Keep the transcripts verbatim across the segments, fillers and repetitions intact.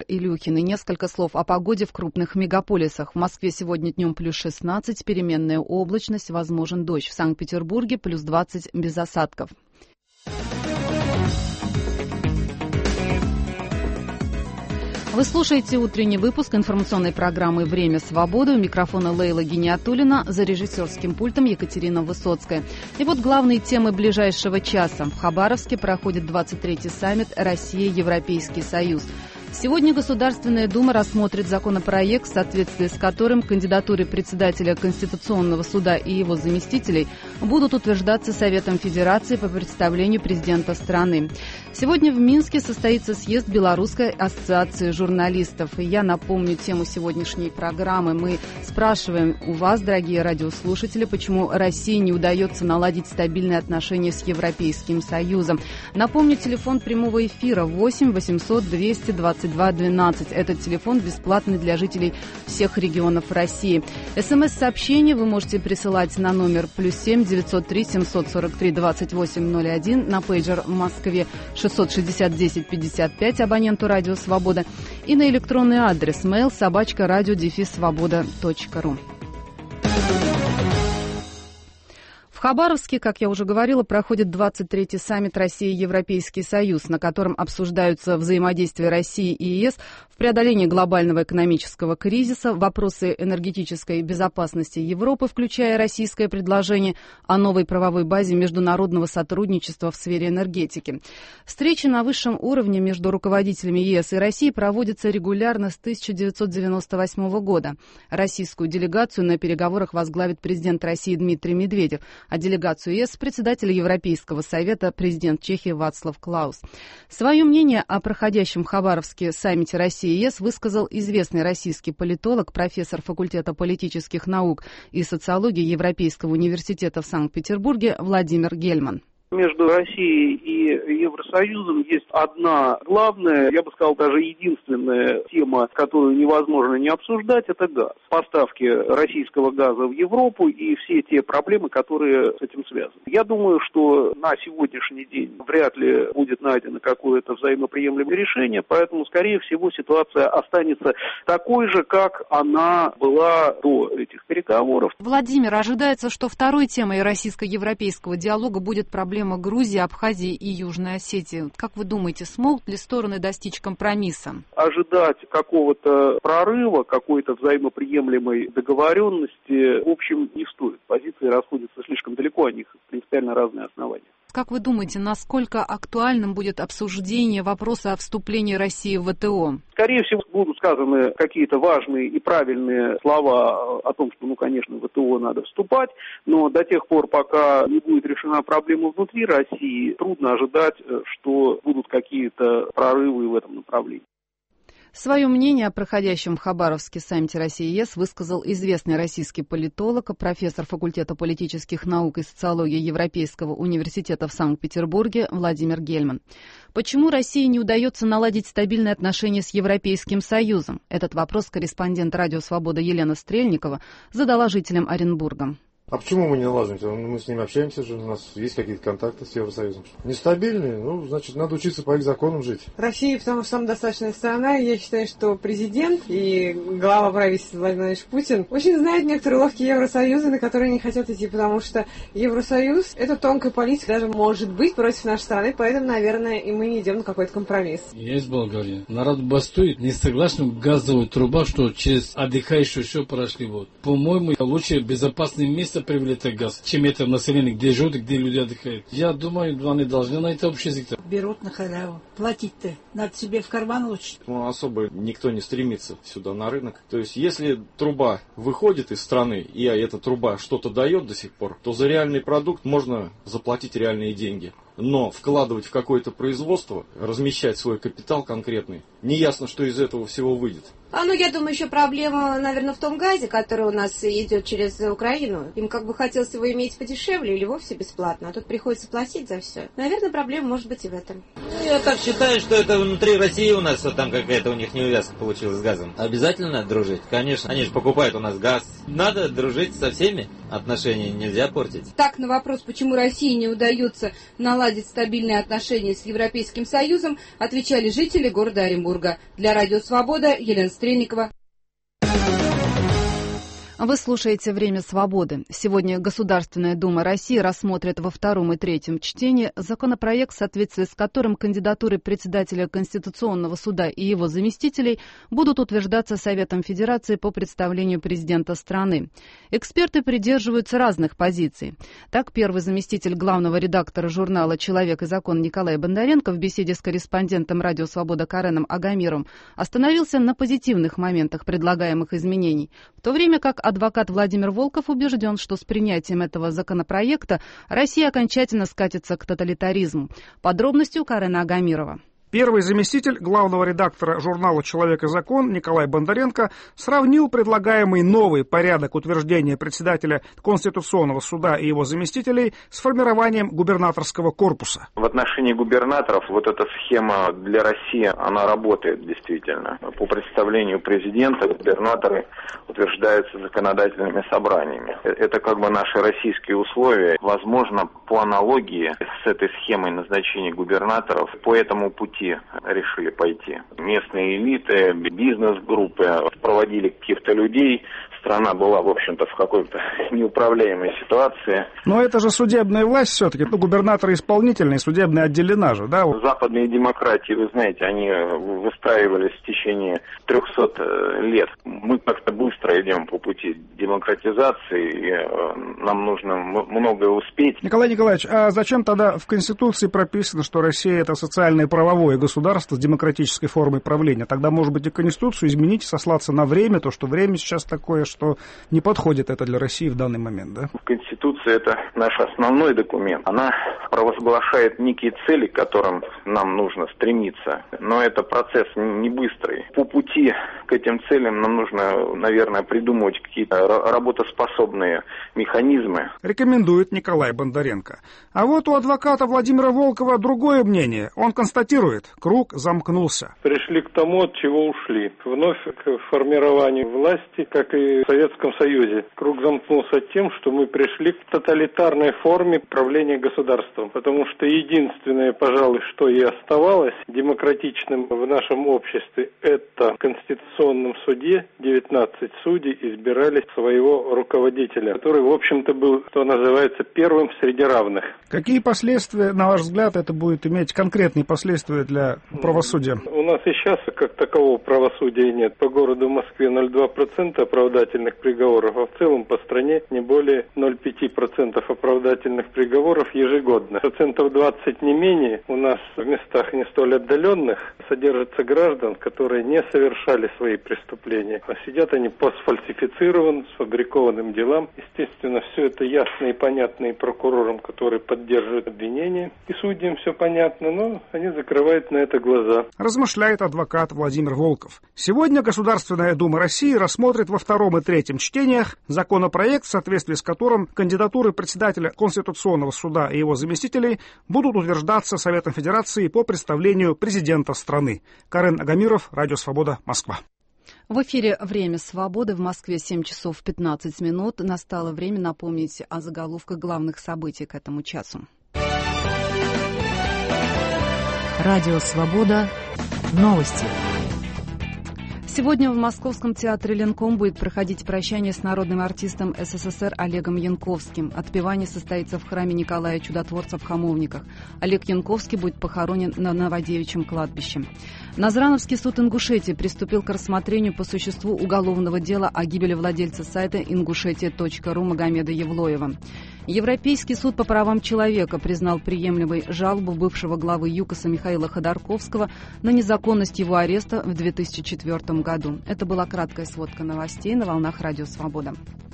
Илюхин. И несколько слов о погоде в крупных мегаполисах. В Москве сегодня днем плюс шестнадцать, переменная облачность, возможен дождь. В Санкт-Петербурге плюс двадцать без осадков. Вы слушаете утренний выпуск информационной программы «Время свободы». У микрофона Лейла Гиниатуллина, за режиссерским пультом Екатерина Высоцкая. И вот главные темы ближайшего часа. В Хабаровске проходит двадцать третий саммит «Россия-Европейский Союз». Сегодня Государственная Дума рассмотрит законопроект, в соответствии с которым кандидатуры председателя Конституционного суда и его заместителей будут утверждаться Советом Федерации по представлению президента страны. Сегодня в Минске состоится съезд Белорусской ассоциации журналистов. И я напомню тему сегодняшней программы. Мы спрашиваем у вас, дорогие радиослушатели, почему России не удается наладить стабильные отношения с Европейским Союзом. Напомню, телефон прямого эфира восемь восемьсот двести двадцать два двенадцать. Этот телефон бесплатный для жителей всех регионов России. СМС-сообщение вы можете присылать на номер плюс семь девятьсот три семьсот сорок три двадцать восемь ноль один, на пейджер в Москве шестьсот шестьдесят десять пятьдесят пять абоненту Радио Свобода и на электронный адрес mail собачка радио дефис свобода точка ру. В Хабаровске, как я уже говорила, проходит двадцать третий саммит «Россия-Европейский Союз», на котором обсуждаются взаимодействие России и ЕС в преодолении глобального экономического кризиса, вопросы энергетической безопасности Европы, включая российское предложение о новой правовой базе международного сотрудничества в сфере энергетики. Встречи на высшем уровне между руководителями ЕС и России проводятся регулярно с тысяча девятьсот девяносто восьмого года. Российскую делегацию на переговорах возглавит президент России Дмитрий Медведев, а делегацию ЕС председатель Европейского совета президент Чехии Вацлав Клаус. Свое мнение о проходящем в Хабаровске саммите России и ЕС высказал известный российский политолог, профессор факультета политических наук и социологии Европейского университета в Санкт-Петербурге Владимир Гельман. Между Россией и Евросоюзом есть одна главная, я бы сказал, даже единственная тема, которую невозможно не обсуждать, это газ. Поставки российского газа в Европу и все те проблемы, которые с этим связаны. Я думаю, что на сегодняшний день вряд ли будет найдено какое-то взаимоприемлемое решение, поэтому, скорее всего, ситуация останется такой же, как она была до этих переговоров. Владимир, ожидается, что второй темой российско-европейского диалога будет проблема Грузии, Абхазии и Южной Осетии. Как вы думаете, смогут ли стороны достичь компромисса? Ожидать какого-то прорыва, какой-то взаимоприемлемой договоренности, в общем, не стоит. Позиции расходятся слишком далеко, у них принципиально разные основания. Как вы думаете, насколько актуальным будет обсуждение вопроса о вступлении России в ВТО? Скорее всего, будут сказаны какие-то важные и правильные слова о том, что, ну, конечно, в ВТО надо вступать, но до тех пор, пока не будет решена проблема внутри России, трудно ожидать, что будут какие-то прорывы в этом направлении. Свое мнение о проходящем в Хабаровске саммите России и ЕС высказал известный российский политолог, профессор факультета политических наук и социологии Европейского университета в Санкт-Петербурге Владимир Гельман. Почему России не удается наладить стабильные отношения с Европейским Союзом? Этот вопрос корреспондент Радио Свобода Елена Стрельникова задала жителям Оренбурга. А почему мы не налаживаемся? Мы с ними общаемся же, у нас есть какие-то контакты с Евросоюзом. Нестабильные, ну, значит, надо учиться по их законам жить. Россия, потому что самодостаточная страна, и я считаю, что президент и глава правительства Владимир Владимирович Путин очень знает некоторые ловки Евросоюза, на которые не хотят идти, потому что Евросоюз – это тонкая политика, даже может быть против нашей страны, поэтому, наверное, и мы не идем на какой-то компромисс. Я из Болгарии. Народ бастует, не согласен газовая труба, что через отдыхающую все прошли. Вот. По-моему, лучше безопасное место привлечь газ, чем это население, где живут, где люди отдыхают. Я думаю, они должны найти общий язык. Берут на халяву. Платить-то надо себе в карман лучше. Ну, особо никто не стремится сюда на рынок. То есть, если труба выходит из страны, и эта труба что-то дает до сих пор, то за реальный продукт можно заплатить реальные деньги. Но вкладывать в какое-то производство, размещать свой капитал конкретный, неясно, что из этого всего выйдет. А ну, я думаю, еще проблема, наверное, в том газе, который у нас идет через Украину. Им как бы хотелось его иметь подешевле или вовсе бесплатно, а тут приходится платить за все. Наверное, проблема может быть и в этом. Я так считаю, что это внутри России у нас, что там какая-то у них неувязка получилась с газом. Обязательно дружить? Конечно. Они же покупают у нас газ. Надо дружить со всеми. Отношения нельзя портить. Так, на вопрос, почему России не удается наладить стабильные отношения с Европейским Союзом, отвечали жители города Оренбург. Санкт-Петербурга. Для Радио Свобода Елена Стрельникова. Вы слушаете «Время свободы». Сегодня Государственная Дума России рассмотрит во втором и третьем чтении законопроект, в соответствии с которым кандидатуры председателя Конституционного суда и его заместителей будут утверждаться Советом Федерации по представлению президента страны. Эксперты придерживаются разных позиций. Так, первый заместитель главного редактора журнала «Человек и закон» Николай Бондаренко в беседе с корреспондентом «Радио Свобода» Кареном Агамировым остановился на позитивных моментах предлагаемых изменений, в то время как адвокат Владимир Волков убежден, что с принятием этого законопроекта Россия окончательно скатится к тоталитаризму. Подробности у Карена Агамирова. Первый заместитель главного редактора журнала «Человек и закон» Николай Бондаренко сравнил предлагаемый новый порядок утверждения председателя Конституционного суда и его заместителей с формированием губернаторского корпуса. В отношении губернаторов вот эта схема для России, она работает действительно. По представлению президента губернаторы утверждаются законодательными собраниями. Это как бы наши российские условия. Возможно, по аналогии с этой схемой назначения губернаторов по этому пути решили пойти. Местные элиты, бизнес-группы проводили каких-то людей. Страна была, в общем-то, в какой-то неуправляемой ситуации. Но это же судебная власть все-таки. Ну, губернаторы исполнительные, судебная отделена же, да? Западные демократии, вы знаете, они выстраивались в течение трехсот лет. Мы как-то быстро идем по пути демократизации, и нам нужно многое успеть. Николай Николаевич, а зачем тогда в Конституции прописано, что Россия — это социальное и правовое государство с демократической формой правления? Тогда, может быть, и Конституцию изменить, сослаться на время, то, что время сейчас такое, что не подходит это для России в данный момент, да? Конституция — это наш основной документ. Она провозглашает некие цели, к которым нам нужно стремиться. Но это процесс не быстрый. По пути к этим целям нам нужно, наверное, придумывать какие-то работоспособные механизмы. Рекомендует Николай Бондаренко. А вот у адвоката Владимира Волкова другое мнение. Он констатирует, круг замкнулся. Пришли к тому, от чего ушли. Вновь к формированию власти, как и в Советском Союзе. Круг замкнулся тем, что мы пришли к тоталитарной форме правления государством. Потому что единственное, пожалуй, что и оставалось демократичным в нашем обществе, это в Конституционном суде девятнадцать судей избирали своего руководителя, который, в общем-то, был, что называется, первым среди равных. Какие последствия, на ваш взгляд, это будет иметь, конкретные последствия для правосудия? У нас и сейчас как такового правосудия нет. По городу Москве ноль целых два десятых процента оправдательных приговоров, а в целом по стране не более ноль целых пять десятых процента оправдательных приговоров ежегодно. Процентов двадцать не менее у нас в местах не столь отдаленных содержатся граждан, которые не совершали свои преступления, а сидят они по сфальсифицированным, сфабрикованным делам. Естественно, все это ясно и понятно и прокурорам, которые поддерживают обвинения, и судьям все понятно, но они закрывают на это глаза. Размышляет адвокат Владимир Волков. Сегодня Государственная Дума России рассмотрит во втором и третьем чтениях законопроект, в соответствии с которым кандидатуры председателя Конституционного суда и его заместителей будут утверждаться Советом Федерации по представлению президента страны. Карен Агамиров, Радио Свобода, Москва. В эфире «Время свободы». В Москве семь часов пятнадцать минут. Настало время напомнить о заголовках главных событий к этому часу. Радио Свобода. Новости. Сегодня в Московском театре «Ленком» будет проходить прощание с народным артистом СССР Олегом Янковским. Отпевание состоится в храме Николая Чудотворца в Хамовниках. Олег Янковский будет похоронен на Новодевичьем кладбище. Назрановский суд Ингушетии приступил к рассмотрению по существу уголовного дела о гибели владельца сайта ингушетия точка ру Магомеда Евлоева. Европейский суд по правам человека признал приемлемой жалобу бывшего главы ЮКОСа Михаила Ходорковского на незаконность его ареста в две тысячи четвёртом году. Это была краткая сводка новостей на волнах Радио Свобода.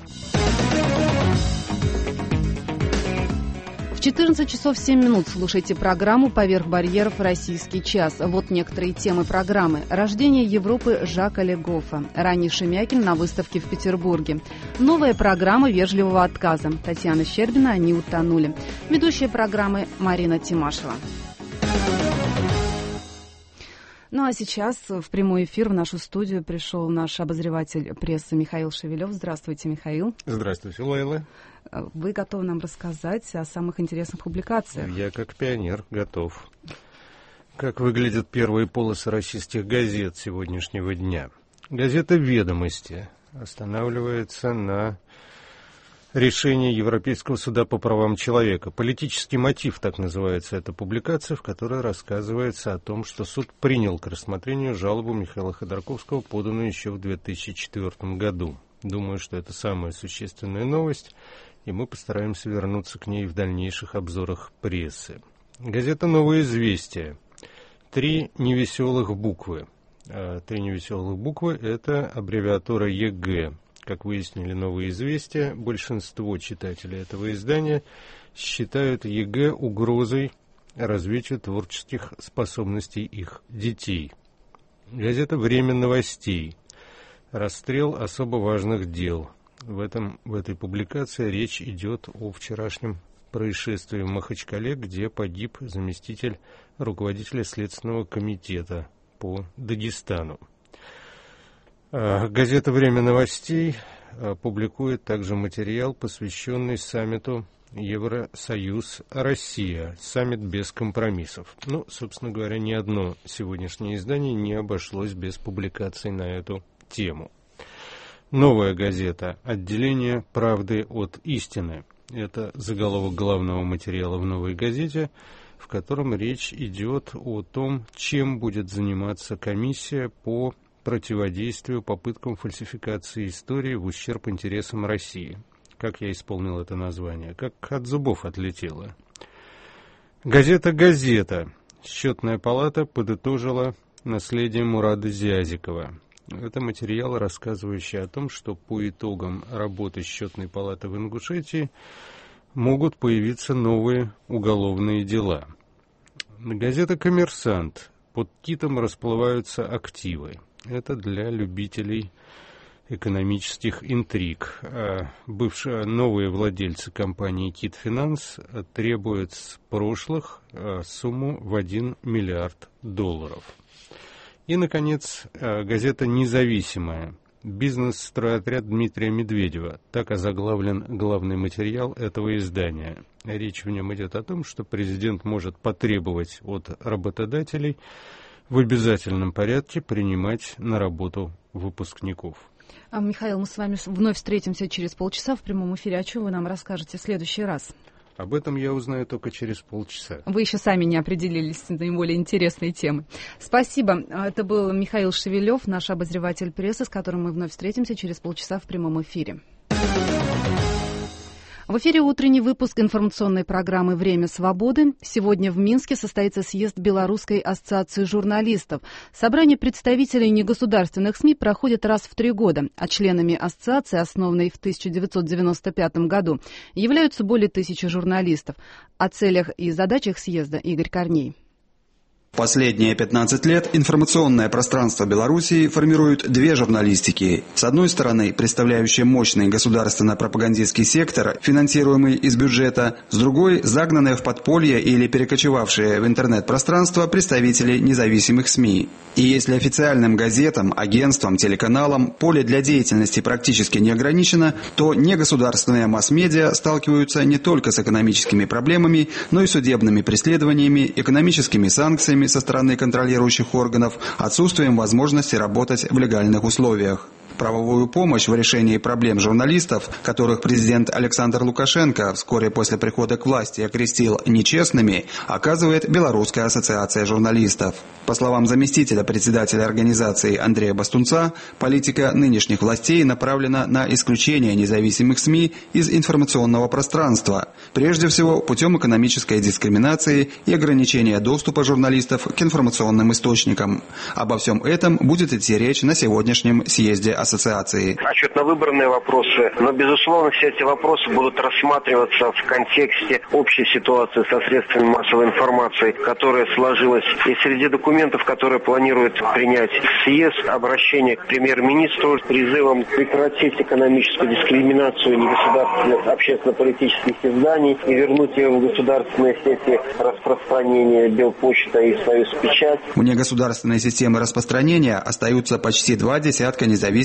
В четырнадцать часов семь минут слушайте программу «Поверх барьеров. Российский час». Вот некоторые темы программы. Рождение Европы Жака Легофа. Ранний Шемякин на выставке в Петербурге. Новая программа вежливого отказа. Татьяна Щербина «Они утонули». Ведущая программы Марина Тимашева. Ну а сейчас в прямой эфир в нашу студию пришел наш обозреватель прессы Михаил Шевелев. Здравствуйте, Михаил. Здравствуйте, Лейла. Вы готовы нам рассказать о самых интересных публикациях? Я как пионер готов. Как выглядят первые полосы российских газет сегодняшнего дня? Газета «Ведомости» останавливается на решении Европейского суда по правам человека. «Политический мотив» — так называется эта публикация, в которой рассказывается о том, что суд принял к рассмотрению жалобу Михаила Ходорковского, поданную еще в две тысячи четвёртом году. Думаю, что это самая существенная новость, и мы постараемся вернуться к ней в дальнейших обзорах прессы. Газета «Новое известие». Три невеселых буквы. Три невеселых буквы – это аббревиатура ЕГЭ. Как выяснили «Новые известия», большинство читателей этого издания считают ЕГЭ угрозой развитию творческих способностей их детей. Газета «Время новостей». Расстрел особо важных дел. В, этом, в этой публикации речь идет о вчерашнем происшествии в Махачкале, где погиб заместитель руководителя Следственного комитета по Дагестану. Газета «Время новостей» публикует также материал, посвященный саммиту Евросоюз-Россия. Саммит без компромиссов. Ну, собственно говоря, ни одно сегодняшнее издание не обошлось без публикаций на эту тему. Новая газета «Отделение правды от истины». Это заголовок главного материала в «Новой газете», в котором речь идет о том, чем будет заниматься комиссия по противодействию попыткам фальсификации истории в ущерб интересам России. Как я исполнил это название? Как от зубов отлетело. Газета «Газета». Счетная палата подытожила наследие Мурада Зязикова. Это материал, рассказывающий о том, что по итогам работы счетной палаты в Ингушетии могут появиться новые уголовные дела. Газета «Коммерсант». Под китом расплываются активы. Это для любителей экономических интриг. Бывшие новые владельцы компании «Кит Финанс» требуют с прошлых сумму в один миллиард долларов. И, наконец, газета «Независимая». Бизнес-стройотряд Дмитрия Медведева. Так озаглавлен главный материал этого издания. Речь в нем идет о том, что президент может потребовать от работодателей в обязательном порядке принимать на работу выпускников. А, Михаил, мы с вами вновь встретимся через полчаса в прямом эфире. О чем вы нам расскажете в следующий раз? Об этом я узнаю только через полчаса. Вы еще сами не определились с наиболее интересной темой. Спасибо. Это был Михаил Шевелев, наш обозреватель прессы, с которым мы вновь встретимся через полчаса в прямом эфире. В эфире утренний выпуск информационной программы «Время свободы». Сегодня в Минске состоится съезд Белорусской ассоциации журналистов. Собрание представителей негосударственных СМИ проходит раз в три года, а членами ассоциации, основанной в тысяча девятьсот девяносто пятом году, являются более тысячи журналистов. О целях и задачах съезда Игорь Корней. Последние пятнадцать лет информационное пространство Белоруссии формируют две журналистики. С одной стороны, представляющие мощный государственно-пропагандистский сектор, финансируемый из бюджета, с другой – загнанные в подполье или перекочевавшие в интернет-пространство представители независимых СМИ. И если официальным газетам, агентствам, телеканалам поле для деятельности практически не ограничено, то негосударственные масс-медиа сталкиваются не только с экономическими проблемами, но и судебными преследованиями, экономическими санкциями со стороны контролирующих органов, отсутствием возможности работать в легальных условиях. Правовую помощь в решении проблем журналистов, которых президент Александр Лукашенко вскоре после прихода к власти окрестил нечестными, оказывает Белорусская ассоциация журналистов. По словам заместителя председателя организации Андрея Бастунца, политика нынешних властей направлена на исключение независимых СМИ из информационного пространства, прежде всего путем экономической дискриминации и ограничения доступа журналистов к информационным источникам. Обо всем этом будет идти речь на сегодняшнем съезде ассоциации. Отчетно-выборные вопросы, но, безусловно, все эти вопросы будут рассматриваться в контексте общей ситуации со средствами массовой информации, которая сложилась. И среди документов, которые планирует принять съезд, обращение к премьер-министру с призывом прекратить экономическую дискриминацию негосударственных общественно-политических изданий и вернуть ее в государственные сети распространения Белпочта и Союз Печать. Вне государственной системы распространения остаются почти два десятка независимых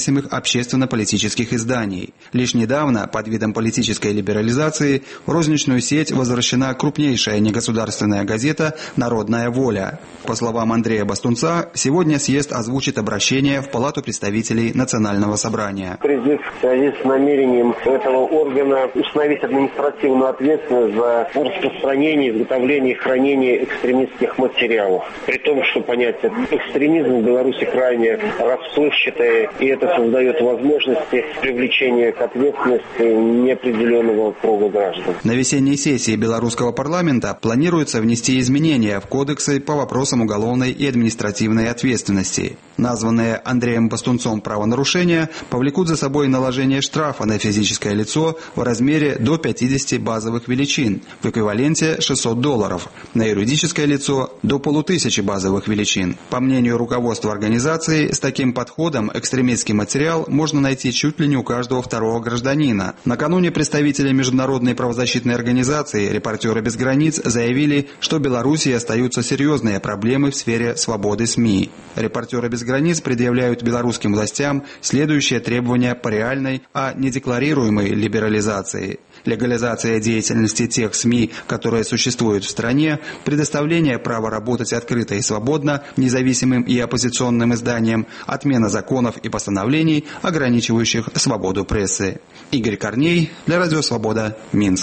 независимых общественно-политических изданий. Лишь недавно, под видом политической либерализации, в розничную сеть возвращена крупнейшая негосударственная газета «Народная воля». По словам Андрея Бастунца, сегодня съезд озвучит обращение в Палату представителей Национального собрания. Призыв в связи с намерением этого органа установить административную ответственность за распространение, изготовление и хранение экстремистских материалов. При том, что понятие экстремизма в Беларуси крайне расплывчатое, и это создает возможности привлечения к ответственности неопределенного круга граждан. На весенней сессии белорусского парламента планируется внести изменения в кодексы по вопросам уголовной и административной ответственности. Названные Андреем Бастунцом правонарушения повлекут за собой наложение штрафа на физическое лицо в размере до пятидесяти базовых величин, в эквиваленте шестьсот долларов, на юридическое лицо до полутысячи базовых величин. По мнению руководства организации, с таким подходом экстремистский материал можно найти чуть ли не у каждого второго гражданина. Накануне представители международной правозащитной организации «Репортеры без границ» заявили, что в Беларуси остаются серьезные проблемы в сфере свободы СМИ. «Репортеры без границ» предъявляют белорусским властям следующие требования по реальной, а не декларируемой либерализации. Легализация деятельности тех СМИ, которые существуют в стране, предоставление права работать открыто и свободно независимым и оппозиционным изданиям, отмена законов и постановлений, ограничивающих свободу прессы. Игорь Корней для Радио Свобода, Минск.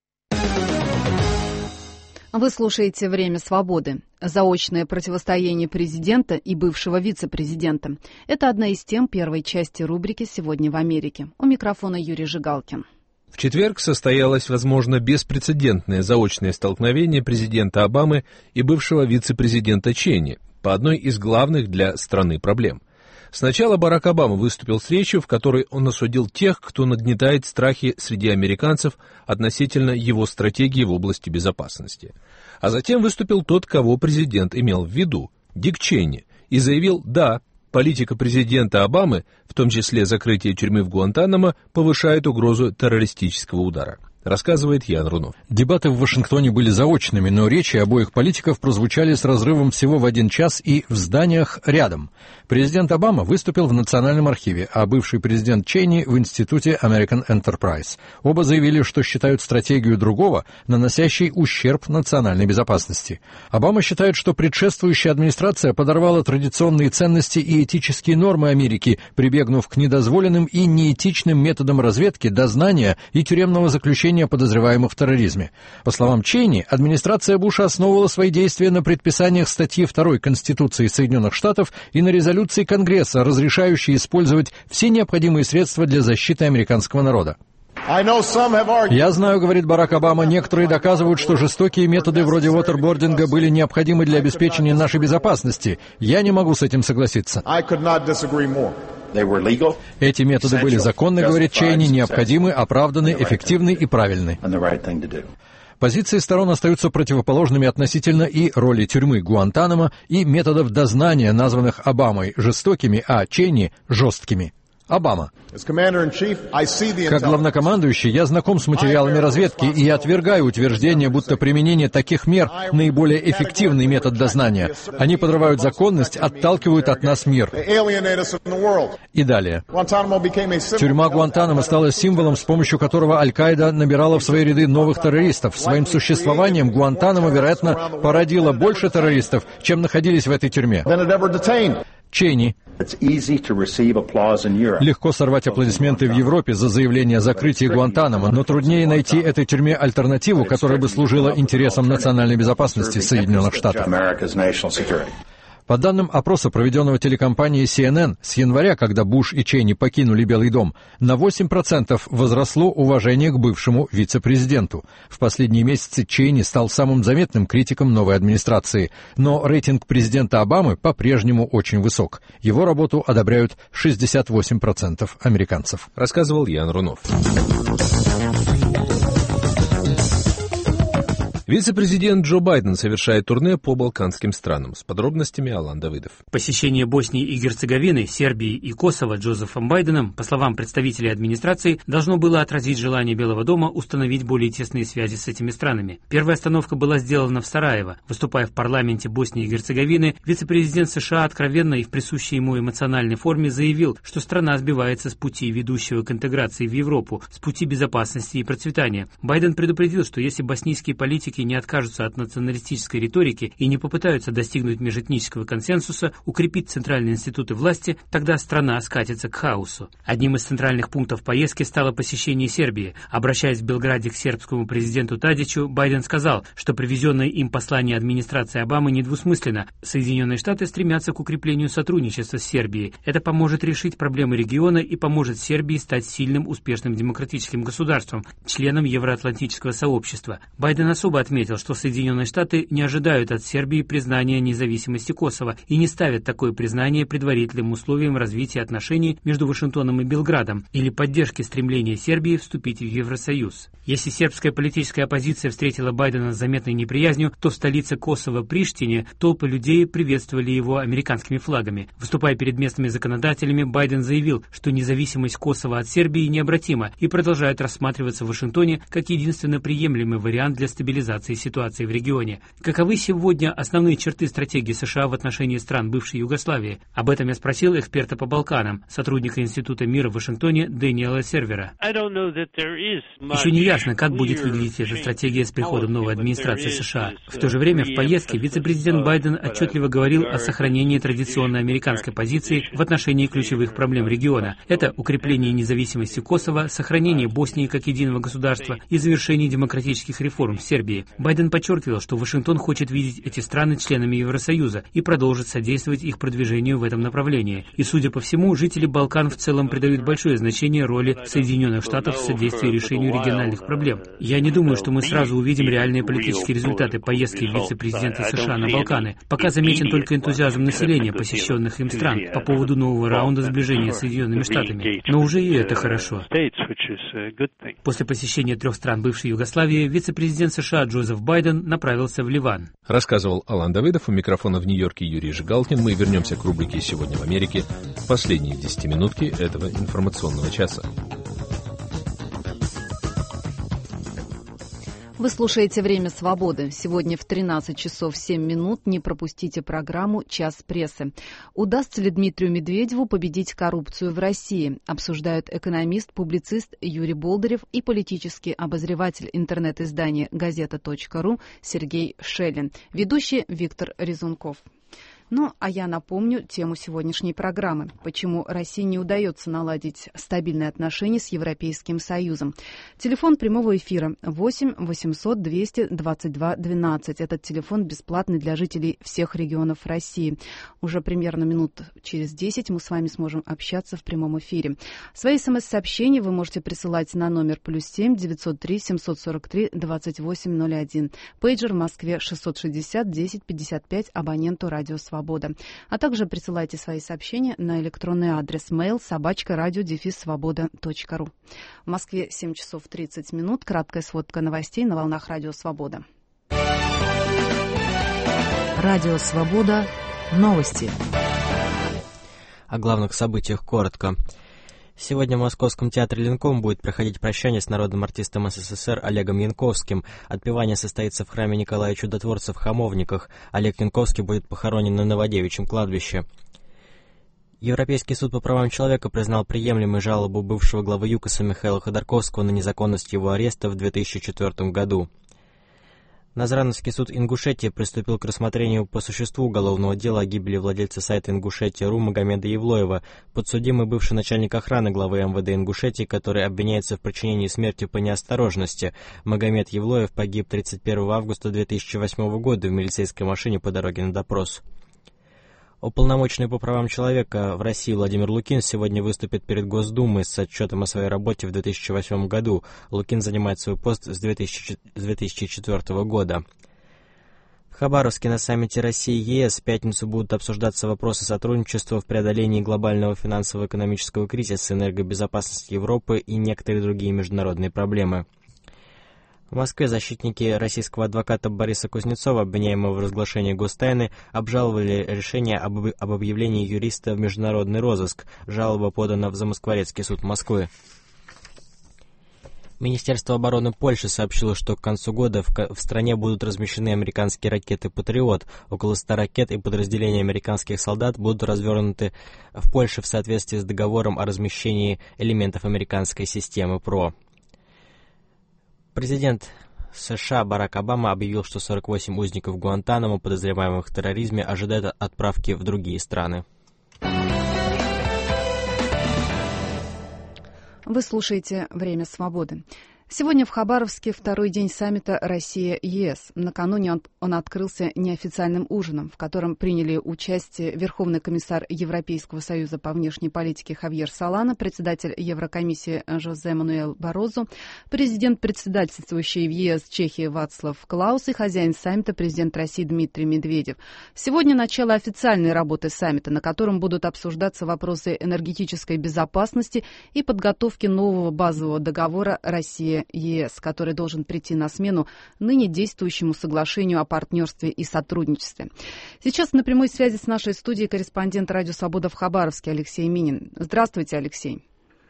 Вы слушаете «Время свободы». Заочное противостояние президента и бывшего вице-президента. Это одна из тем первой части рубрики «Сегодня в Америке». У микрофона Юрий Жигалкин. В четверг состоялось, возможно, беспрецедентное заочное столкновение президента Обамы и бывшего вице-президента Чейни по одной из главных для страны проблем. Сначала Барак Обама выступил с речью, в которой он осудил тех, кто нагнетает страхи среди американцев относительно его стратегии в области безопасности. А затем выступил тот, кого президент имел в виду, Дик Чейни, и заявил «да». Политика президента Обамы, в том числе закрытие тюрьмы в Гуантанамо, повышает угрозу террористического удара. Рассказывает Ян Рунов. Дебаты в Вашингтоне были заочными, но речи обоих политиков прозвучали с разрывом всего в один час и в зданиях рядом. Президент Обама выступил в Национальном архиве, а бывший президент Чейни в Институте American Enterprise. Оба заявили, что считают стратегию другого, наносящей ущерб национальной безопасности. Обама считает, что предшествующая администрация подорвала традиционные ценности и этические нормы Америки, прибегнув к недозволенным и неэтичным методам разведки, дознания и тюремного заключения подозреваемых в терроризме. По словам Чейни, администрация Буша основывала свои действия на предписаниях статьи второй Конституции Соединенных Штатов и на резолюции Конгресса, разрешающей использовать все необходимые средства для защиты американского народа. «Я знаю, — говорит Барак Обама, — некоторые доказывают, что жестокие методы вроде вотербординга были необходимы для обеспечения нашей безопасности. Я не могу с этим согласиться». Эти методы были законны, говорит Чейни, необходимы, оправданы, эффективны и правильны. Позиции сторон остаются противоположными относительно и роли тюрьмы Гуантанамо, и методов дознания, названных Обамой жестокими, а Чейни жесткими. Обама. Как главнокомандующий, я знаком с материалами разведки, и я отвергаю утверждение, будто применение таких мер – наиболее эффективный метод дознания. Они подрывают законность, отталкивают от нас мир. И далее. Тюрьма Гуантанамо стала символом, с помощью которого Аль-Каида набирала в свои ряды новых террористов. Своим существованием Гуантанамо, вероятно, породило больше террористов, чем находились в этой тюрьме. Чейни. Легко сорвать аплодисменты в Европе за заявление о закрытии Гуантанамо, но труднее найти этой тюрьме альтернативу, которая бы служила интересам национальной безопасности Соединенных Штатов. По данным опроса, проведенного телекомпанией си эн эн, с января, когда Буш и Чейни покинули Белый дом, на восемь процентов возросло уважение к бывшему вице-президенту. В последние месяцы Чейни стал самым заметным критиком новой администрации. Но рейтинг президента Обамы по-прежнему очень высок. Его работу одобряют шестьдесят восемь процентов американцев. Рассказывал Ян Рунов. Вице-президент Джо Байден совершает турне по балканским странам. С подробностями Алан Давыдов. Посещение Боснии и Герцеговины, Сербии и Косово Джозефом Байденом, по словам представителей администрации, должно было отразить желание Белого дома установить более тесные связи с этими странами. Первая остановка была сделана в Сараево. Выступая в парламенте Боснии и Герцеговины, вице-президент США откровенно и в присущей ему эмоциональной форме заявил, что страна сбивается с пути, ведущего к интеграции в Европу, с пути безопасности и процветания. Байден предупредил, что если боснийские политики не откажутся от националистической риторики и не попытаются достигнуть межэтнического консенсуса, укрепить центральные институты власти, тогда страна скатится к хаосу. Одним из центральных пунктов поездки стало посещение Сербии. Обращаясь в Белграде к сербскому президенту Тадичу, Байден сказал, что привезенное им послание администрации Обамы недвусмысленно. Соединенные Штаты стремятся к укреплению сотрудничества с Сербией. Это поможет решить проблемы региона и поможет Сербии стать сильным, успешным демократическим государством, членом евроатлантического сообщества. Байден особо отметил, что Соединенные Штаты не ожидают от Сербии признания независимости Косово и не ставят такое признание предварительным условием развития отношений между Вашингтоном и Белградом или поддержки стремления Сербии вступить в Евросоюз. Если сербская политическая оппозиция встретила Байдена с заметной неприязнью, то в столице Косово, Приштине, толпы людей приветствовали его американскими флагами. Выступая перед местными законодателями, Байден заявил, что независимость Косово от Сербии необратима и продолжает рассматриваться в Вашингтоне как единственно приемлемый вариант для стабилизации ситуации в регионе. Каковы сегодня основные черты стратегии США в отношении стран бывшей Югославии? Об этом я спросил эксперта по Балканам, сотрудника Института мира в Вашингтоне Дэниела Сервера. Еще не ясно, как будет выглядеть эта стратегия с приходом новой администрации США. В то же время в поездке вице-президент Байден отчетливо говорил о сохранении традиционной американской позиции в отношении ключевых проблем региона. Это укрепление независимости Косово, сохранение Боснии как единого государства и завершение демократических реформ в Сербии. Байден подчеркивал, что Вашингтон хочет видеть эти страны членами Евросоюза и продолжит содействовать их продвижению в этом направлении. И, судя по всему, жители Балкан в целом придают большое значение роли Соединенных Штатов в содействии решению региональных проблем. Я не думаю, что мы сразу увидим реальные политические результаты поездки вице-президента США на Балканы. Пока замечен только энтузиазм населения посещенных им стран по поводу нового раунда сближения с Соединенными Штатами. Но уже и это хорошо. После посещения трех стран бывшей Югославии вице-президент США Джозеф Байден направился в Ливан. Рассказывал Алан Давыдов, у микрофона в Нью-Йорке Юрий Жигалкин. Мы вернемся к рубрике «Сегодня в Америке» в последние десятиминутки этого информационного часа. Вы слушаете «Время свободы». Сегодня в тринадцать часов семь минут не пропустите программу «Час прессы». Удастся ли Дмитрию Медведеву победить коррупцию в России? Обсуждают экономист, публицист Юрий Болдырев и политический обозреватель интернет-издания газета точка ру Сергей Шелин. Ведущий Виктор Резунков. Ну, а я напомню тему сегодняшней программы. Почему России не удается наладить стабильные отношения с Европейским Союзом. Телефон прямого эфира восемь восемьсот двести двадцать два двенадцать. Этот телефон бесплатный для жителей всех регионов России. Уже примерно минут через десять мы с вами сможем общаться в прямом эфире. Свои смс-сообщения вы можете присылать на номер плюс семь девятьсот три семьсот сорок три двадцать восемь ноль один. Пейджер в Москве шестьсот шестьдесят десять пятьдесят пять абоненту «Радио Свобода». А также присылайте свои сообщения на электронный адрес mail собачка радио дефис свобода точка ру. В Москве семь часов тридцать минут. Краткая сводка новостей на волнах Радио Свобода. Радио Свобода. Новости. О главных событиях коротко. Сегодня в Московском театре Ленком будет проходить прощание с народным артистом СССР Олегом Янковским. Отпевание состоится в храме Николая Чудотворца в Хамовниках. Олег Янковский будет похоронен на Новодевичьем кладбище. Европейский суд по правам человека признал приемлемой жалобу бывшего главы ЮКОСа Михаила Ходорковского на незаконность его ареста в две тысячи четвёртом году. Назрановский суд Ингушетии приступил к рассмотрению по существу уголовного дела о гибели владельца сайта Ингушетия.ру Магомеда Евлоева. Подсудимый бывший начальник охраны главы МВД Ингушетии, который обвиняется в причинении смерти по неосторожности. Магомед Евлоев погиб тридцать первого августа две тысячи восьмого года в милицейской машине по дороге на допрос. Уполномоченный по правам человека в России Владимир Лукин сегодня выступит перед Госдумой с отчетом о своей работе в две тысячи восьмом году. Лукин занимает свой пост с две тысячи четвёртого года. В Хабаровске на саммите России-ЕС в пятницу будут обсуждаться вопросы сотрудничества в преодолении глобального финансово-экономического кризиса, энергобезопасности Европы и некоторые другие международные проблемы. В Москве защитники российского адвоката Бориса Кузнецова, обвиняемого в разглашении гостайны, обжаловали решение об, об объявлении юриста в международный розыск. Жалоба подана в Замоскворецкий суд Москвы. Министерство обороны Польши сообщило, что к концу года в, в стране будут размещены американские ракеты «Патриот». Около ста ракет и подразделений американских солдат будут развернуты в Польше в соответствии с договором о размещении элементов американской системы ПРО. Президент США Барак Обама объявил, что сорок восемь узников Гуантанамо, подозреваемых в терроризме, ожидают отправки в другие страны. Вы слушаете «Время свободы». Сегодня в Хабаровске второй день саммита Россия-ЕС. Накануне он, он открылся неофициальным ужином, в котором приняли участие Верховный комиссар Европейского союза по внешней политике Хавьер Солана, председатель Еврокомиссии Жозе Мануэль Барозу, президент председательствующей в ЕС Чехии Вацлав Клаус и хозяин саммита президент России Дмитрий Медведев. Сегодня начало официальной работы саммита, на котором будут обсуждаться вопросы энергетической безопасности и подготовки нового базового договора Россия ЕС, который должен прийти на смену ныне действующему соглашению о партнерстве и сотрудничестве. Сейчас на прямой связи с нашей студией корреспондент «Радио Свобода» в Хабаровске Алексей Минин. Здравствуйте, Алексей.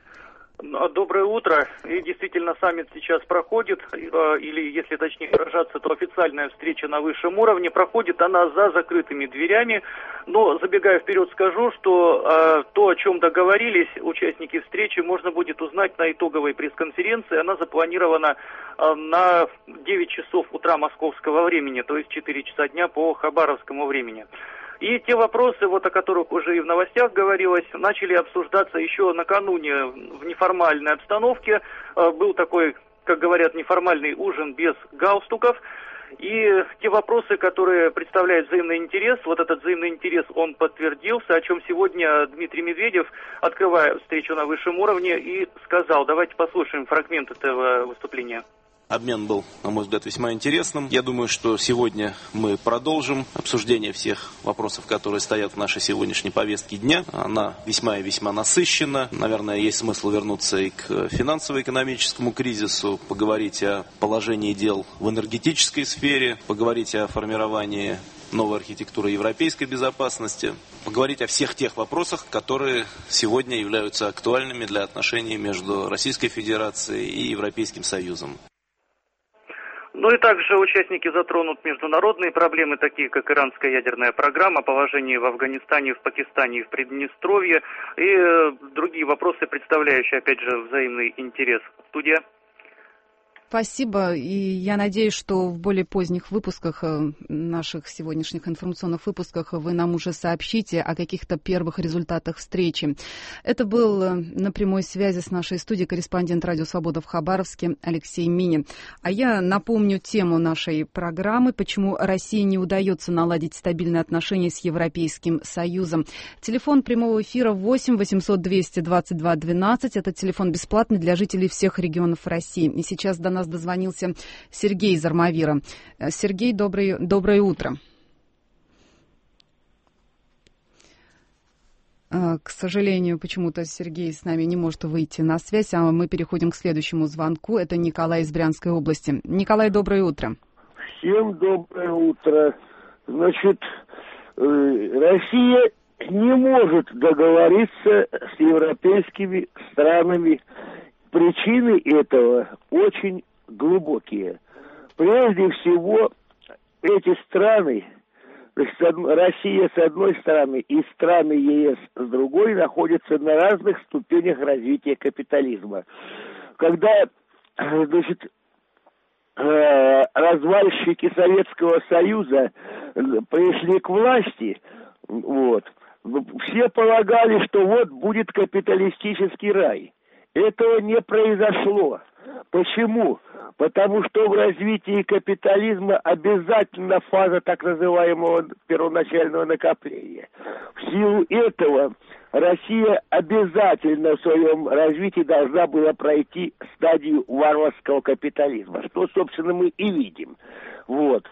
Доброе утро. И действительно, саммит сейчас проходит, или, если точнее выражаться, то официальная встреча на высшем уровне. Проходит она за закрытыми дверями. Но, забегая вперед, скажу, что э, то, о чем договорились участники встречи, можно будет узнать на итоговой пресс-конференции. Она запланирована э, на девять часов утра московского времени, то есть четыре часа дня по хабаровскому времени. И те вопросы, вот о которых уже и в новостях говорилось, начали обсуждаться еще накануне в неформальной обстановке. Был такой, как говорят, неформальный ужин без галстуков. И те вопросы, которые представляют взаимный интерес, вот этот взаимный интерес, он подтвердился, о чем сегодня Дмитрий Медведев, открывая встречу на высшем уровне, и сказал. Давайте послушаем фрагмент этого выступления. Обмен был, на мой взгляд, весьма интересным. Я думаю, что сегодня мы продолжим обсуждение всех вопросов, которые стоят в нашей сегодняшней повестке дня. Она весьма и весьма насыщена. Наверное, есть смысл вернуться и к финансово-экономическому кризису, поговорить о положении дел в энергетической сфере, поговорить о формировании новой архитектуры европейской безопасности, поговорить о всех тех вопросах, которые сегодня являются актуальными для отношений между Российской Федерацией и Европейским Союзом. Ну и также участники затронут международные проблемы, такие как иранская ядерная программа, положение в Афганистане, в Пакистане и в Приднестровье, и другие вопросы, представляющие, опять же, взаимный интерес. Студия. Спасибо, и я надеюсь, что в более поздних выпусках, наших сегодняшних информационных выпусках, вы нам уже сообщите о каких-то первых результатах встречи. Это был на прямой связи с нашей студией корреспондент «Радио Свобода» в Хабаровске Алексей Минин. А я напомню тему нашей программы, почему России не удается наладить стабильные отношения с Европейским Союзом. Телефон прямого эфира восемь восемьсот двести двадцать два двенадцать. Это телефон бесплатный для жителей всех регионов России. И сейчас до нас дозвонился Сергей из Армавира. Сергей, доброе, доброе утро. К сожалению, почему-то Сергей с нами не может выйти на связь, а мы переходим к следующему звонку. Это Николай из Брянской области. Николай, доброе утро. Всем доброе утро. Значит, Россия не может договориться с европейскими странами. Причины этого очень глубокие. Прежде всего, эти страны, Россия с одной стороны и страны ЕС с другой, находятся на разных ступенях развития капитализма. Когда, значит, развальщики Советского Союза пришли к власти, вот, все полагали, что вот будет капиталистический рай. Этого не произошло. Почему? Потому что в развитии капитализма обязательно фаза так называемого первоначального накопления. В силу этого Россия обязательно в своем развитии должна была пройти стадию варварского капитализма, что, собственно, мы и видим. Вот.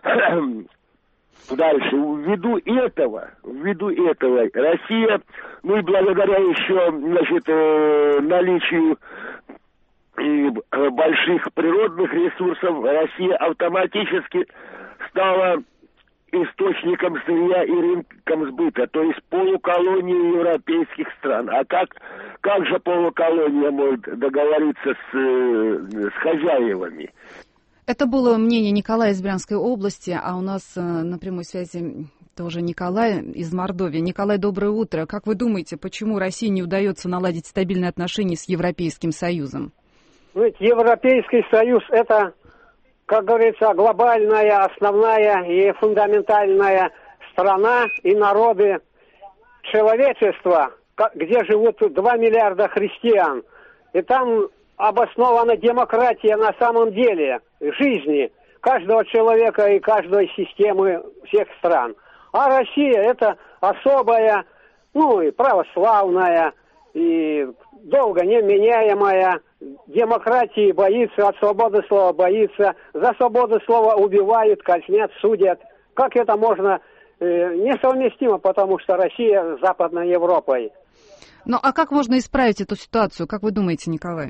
Дальше, ввиду этого, ввиду этого, Россия, ну и благодаря еще, значит, наличию больших природных ресурсов Россия автоматически стала источником сырья и рынком сбыта, то есть полуколонией европейских стран. А как, как же полуколония может договориться с, с хозяевами? Это было мнение Николая из Брянской области, а у нас на прямой связи тоже Николай из Мордовии. Николай, доброе утро. Как вы думаете, почему России не удается наладить стабильные отношения с Европейским Союзом? Ведь Европейский Союз — это, как говорится, глобальная, основная и фундаментальная страна и народы человечества, где живут два миллиарда христиан. И там обоснована демократия на самом деле жизни каждого человека и каждой системы всех стран. А Россия — это особая, ну и православная, и долго неменяемая, демократии боится, от свободы слова боится, за свободу слова убивают, казнят, судят. Как это можно? Э, несовместимо, потому что Россия с Западной Европой. Ну а как можно исправить эту ситуацию, как вы думаете, Николай?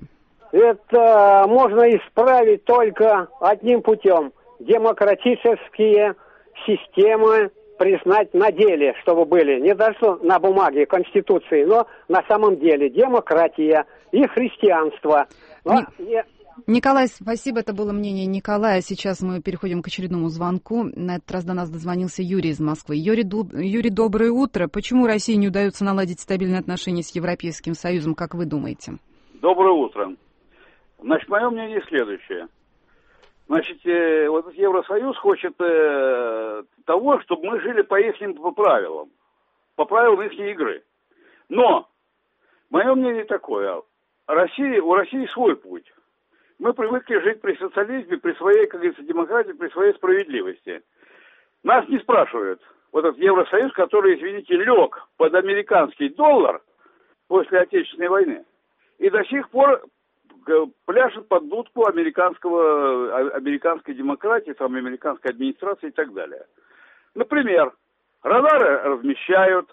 Это можно исправить только одним путем. Демократические системы признать на деле, чтобы были. Не даже на бумаге Конституции, но на самом деле демократия и христианство. Но не... Николай, спасибо, это было мнение Николая. Сейчас мы переходим к очередному звонку. На этот раз до нас дозвонился Юрий из Москвы. Юрий, Юрий, доброе утро. Почему России не удается наладить стабильные отношения с Европейским Союзом, как вы думаете? Доброе утро. Значит, мое мнение следующее. Значит, э, вот Евросоюз хочет э, того, чтобы мы жили по их по правилам, по правилам их игры. Но мое мнение такое. Россия, у России свой путь. Мы привыкли жить при социализме, при своей, как говорится, демократии, при своей справедливости. Нас не спрашивают. Вот этот Евросоюз, который, извините, лег под американский доллар после Отечественной войны, и до сих пор пляшет под дудку американского, американской демократии, там, американской администрации и так далее. Например, радары размещают.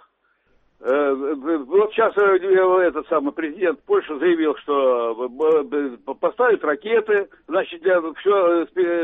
Вот сейчас этот самый президент Польши заявил, что поставят ракеты, значит, для, все,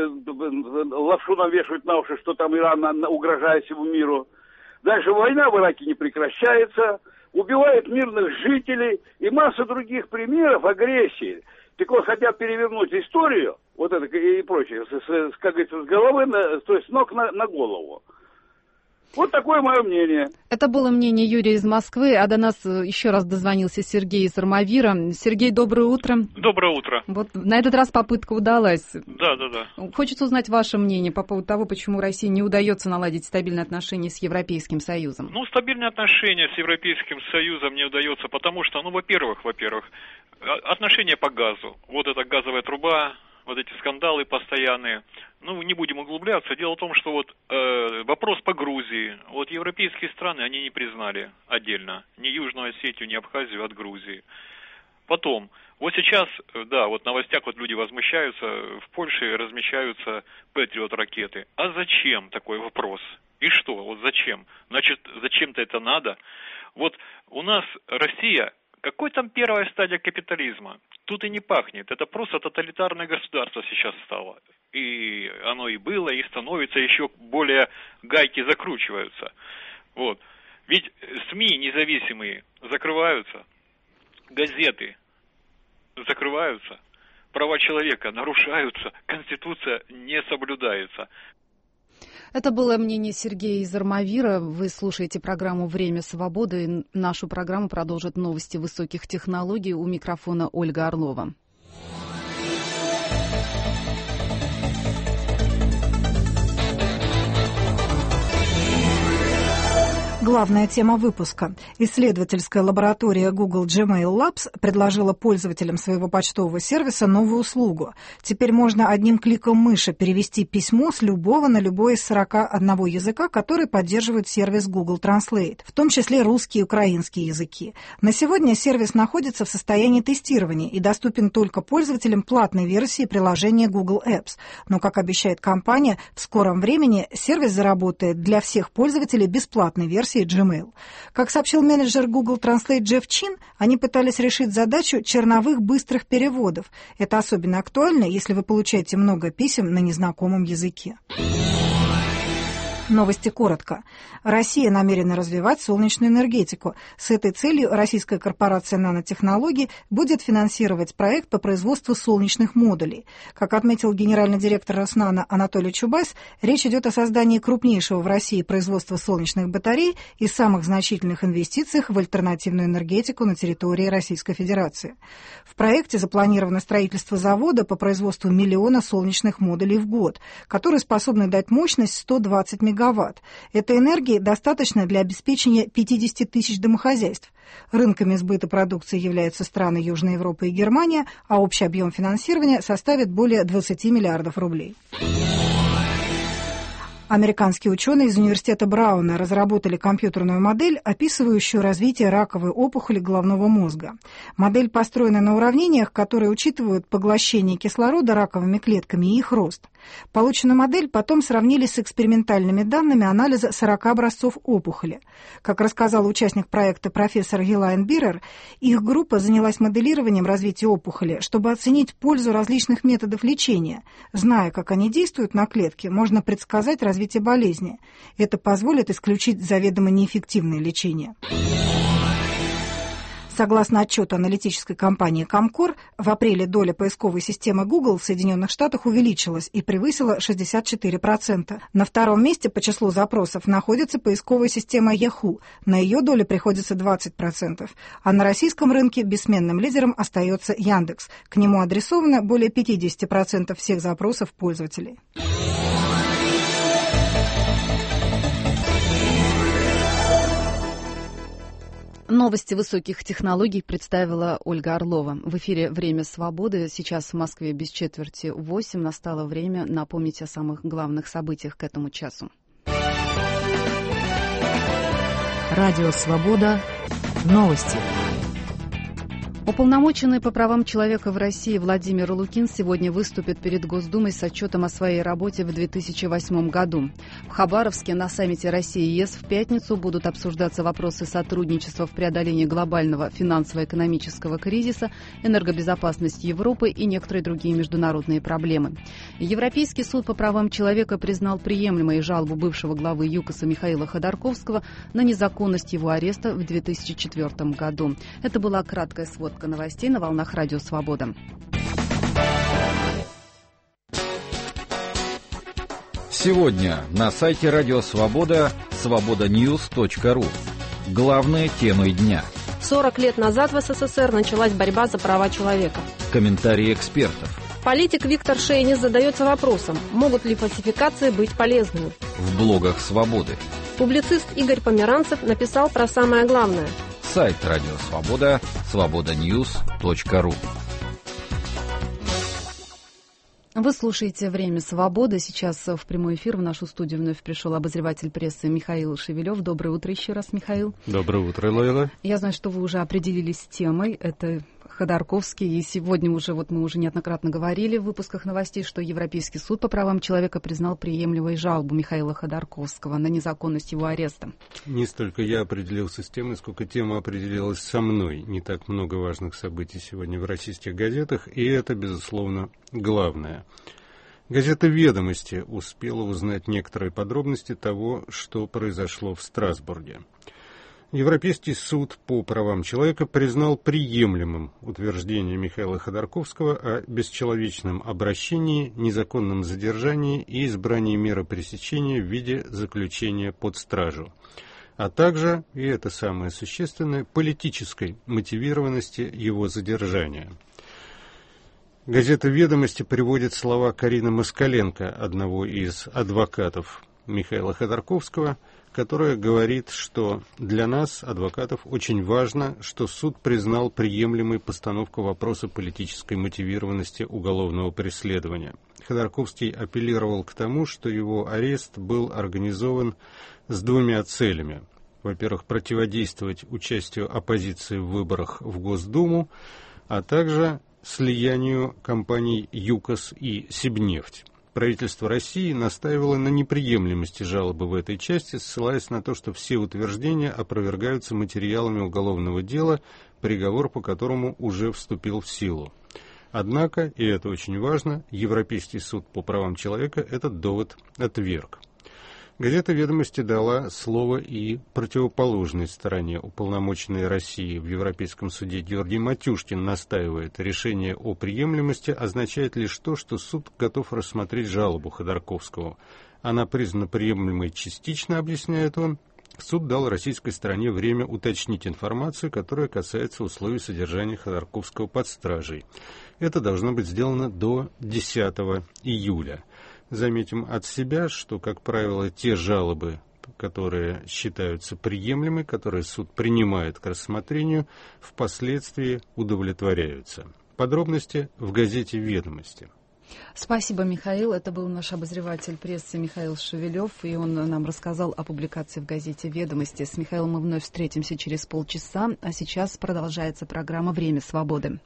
лапшу навешивают на уши, что там Иран угрожает всему миру. Дальше война в Ираке не прекращается, убивают мирных жителей и масса других примеров агрессии. Так вот, хотят перевернуть историю, вот это и прочее, с, с, как говорится, с головы, на, то есть с ног на, на голову. Вот такое мое мнение. Это было мнение Юрия из Москвы, а до нас еще раз дозвонился Сергей из Армавира. Сергей, доброе утро. Доброе утро. Вот на этот раз попытка удалась. Да, да, да. Хочется узнать ваше мнение по поводу того, почему России не удается наладить стабильные отношения с Европейским Союзом. Ну, стабильные отношения с Европейским Союзом не удается, потому что, ну, во-первых, во-первых, отношения по газу. Вот эта газовая труба, вот эти скандалы постоянные. Ну, не будем углубляться. Дело в том, что вот э, вопрос по Грузии. Вот европейские страны, они не признали отдельно ни Южную Осетию, ни Абхазию от Грузии. Потом, вот сейчас, да, вот в новостях вот люди возмущаются, в Польше размещаются Патриот-ракеты. А зачем такой вопрос? И что? Вот зачем? Значит, зачем-то это надо? Вот у нас Россия... Какой там первая стадия капитализма? Тут и не пахнет. Это просто тоталитарное государство сейчас стало. И оно и было, и становится, еще более гайки закручиваются. Вот. Ведь СМИ независимые закрываются, газеты закрываются, права человека нарушаются, Конституция не соблюдается. Это было мнение Сергея из Армавира. Вы слушаете программу «Время свободы». Нашу программу продолжат новости высоких технологий. У микрофона Ольга Орлова. Главная тема выпуска. Исследовательская лаборатория Google Gmail Labs предложила пользователям своего почтового сервиса новую услугу. Теперь можно одним кликом мыши перевести письмо с любого на любой из сорока одного языка, который поддерживает сервис Google Translate, в том числе русский и украинский языки. На сегодня сервис находится в состоянии тестирования и доступен только пользователям платной версии приложения Google Apps. Но, как обещает компания, в скором времени сервис заработает для всех пользователей бесплатной версии версии Gmail. Как сообщил менеджер Google Translate Джефф Чин, они пытались решить задачу черновых быстрых переводов. Это особенно актуально, если вы получаете много писем на незнакомом языке. Новости коротко. Россия намерена развивать солнечную энергетику. С этой целью российская корпорация нанотехнологий будет финансировать проект по производству солнечных модулей. Как отметил генеральный директор Роснано Анатолий Чубайс, речь идет о создании крупнейшего в России производства солнечных батарей и самых значительных инвестициях в альтернативную энергетику на территории Российской Федерации. В проекте запланировано строительство завода по производству миллиона солнечных модулей в год, которые способны дать мощность сто двадцать мегаватт. Этой энергии достаточно для обеспечения пятьдесят тысяч домохозяйств. Рынками сбыта продукции являются страны Южной Европы и Германия, а общий объем финансирования составит более двадцати миллиардов рублей. Американские ученые из университета Брауна разработали компьютерную модель, описывающую развитие раковой опухоли головного мозга. Модель построена на уравнениях, которые учитывают поглощение кислорода раковыми клетками и их рост. Полученную модель потом сравнили с экспериментальными данными анализа сорока образцов опухоли. Как рассказал участник проекта профессор Елайн Бирер, их группа занялась моделированием развития опухоли, чтобы оценить пользу различных методов лечения. Зная, как они действуют на клетки, можно предсказать развитие болезни. Это позволит исключить заведомо неэффективное лечение. Согласно отчету аналитической компании Comscore, в апреле доля поисковой системы Google в Соединенных Штатах увеличилась и превысила шестьдесят четыре процента. На втором месте по числу запросов находится поисковая система Yahoo. На ее долю приходится двадцать процентов. А на российском рынке бессменным лидером остается Яндекс. К нему адресовано более пятьдесят процентов всех запросов пользователей. Новости высоких технологий представила Ольга Орлова. В эфире «Время свободы». Сейчас в Москве без четверти восемь. Настало время напомнить о самых главных событиях к этому часу. Радио «Свобода». Новости. Уполномоченный по правам человека в России Владимир Лукин сегодня выступит перед Госдумой с отчетом о своей работе в две тысячи восьмом году. В Хабаровске на саммите Россия-ЕС в пятницу будут обсуждаться вопросы сотрудничества в преодолении глобального финансово-экономического кризиса, энергобезопасность Европы и некоторые другие международные проблемы. Европейский суд по правам человека признал приемлемой жалобу бывшего главы ЮКОСа Михаила Ходорковского на незаконность его ареста в две тысячи четвёртом году. Это была краткая сводка новостей на волнах Радио Свобода. Сегодня на сайте Радио Свобода свобода ньюс точка ру. Главные темы дня. сорок лет назад в СССР началась борьба за права человека. Комментарии экспертов. Политик Виктор Шейнис задается вопросом, могут ли фальсификации быть полезными. В блогах Свободы. Публицист Игорь Померанцев написал про самое главное. Сайт Радио Свобода свобода ньюс точка ру. Вы слушаете «Время свободы». Сейчас в прямой эфир в нашу студию вновь пришел обозреватель прессы Михаил Шевелев. Доброе утро еще раз, Михаил. Доброе утро, Лейла. Я знаю, что вы уже определились с темой. Это Ходорковский. И сегодня уже, вот мы уже неоднократно говорили в выпусках новостей, что Европейский суд по правам человека признал приемлемой жалобу Михаила Ходорковского на незаконность его ареста. Не столько я определился с темой, сколько тема определилась со мной. Не так много важных событий сегодня в российских газетах, и это, безусловно, главное. Газета «Ведомости» успела узнать некоторые подробности того, что произошло в Страсбурге. Европейский суд по правам человека признал приемлемым утверждение Михаила Ходорковского о бесчеловечном обращении, незаконном задержании и избрании меры пресечения в виде заключения под стражу, а также, и это самое существенное, политической мотивированности его задержания. Газета «Ведомости» приводит слова Карины Москаленко, одного из адвокатов Михаила Ходорковского, которая говорит, что для нас, адвокатов, очень важно, что суд признал приемлемой постановку вопроса политической мотивированности уголовного преследования. Ходорковский апеллировал к тому, что его арест был организован с двумя целями. Во-первых, противодействовать участию оппозиции в выборах в Госдуму, а также слиянию компаний ЮКОС и Сибнефть. Правительство России настаивало на неприемлемости жалобы в этой части, ссылаясь на то, что все утверждения опровергаются материалами уголовного дела, приговор по которому уже вступил в силу. Однако, и это очень важно, Европейский суд по правам человека этот довод отверг. Газета «Ведомости» дала слово и противоположной стороне. Уполномоченный России в Европейском суде Георгий Матюшкин настаивает, решение о приемлемости означает лишь то, что суд готов рассмотреть жалобу Ходорковского. Она признана приемлемой частично, объясняет он. Суд дал российской стороне время уточнить информацию, которая касается условий содержания Ходорковского под стражей. Это должно быть сделано до десятого июля. Заметим от себя, что, как правило, те жалобы, которые считаются приемлемыми, которые суд принимает к рассмотрению, впоследствии удовлетворяются. Подробности в газете «Ведомости». Спасибо, Михаил. Это был наш обозреватель прессы Михаил Шевелев, и он нам рассказал о публикации в газете «Ведомости». С Михаилом мы вновь встретимся через полчаса, а сейчас продолжается программа «Время свободы».